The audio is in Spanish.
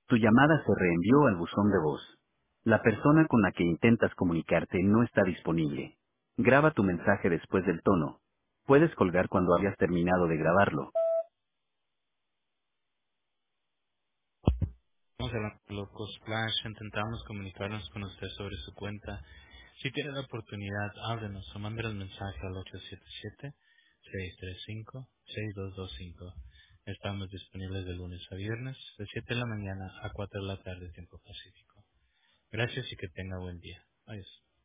Tu llamada se reenvió al buzón de voz. La persona con la que intentas comunicarte no está disponible. Graba tu mensaje después del tono. Puedes colgar cuando hayas terminado de grabarlo. Estamos hablando de Locos Splash, intentamos comunicarnos con usted sobre su cuenta. Si tiene la oportunidad, háblenos o mándenos mensaje al 877-635-6225. Estamos disponibles de lunes a viernes, de 7 de la mañana a 4 de la tarde, tiempo pacífico. Gracias y que tenga buen día. Adiós.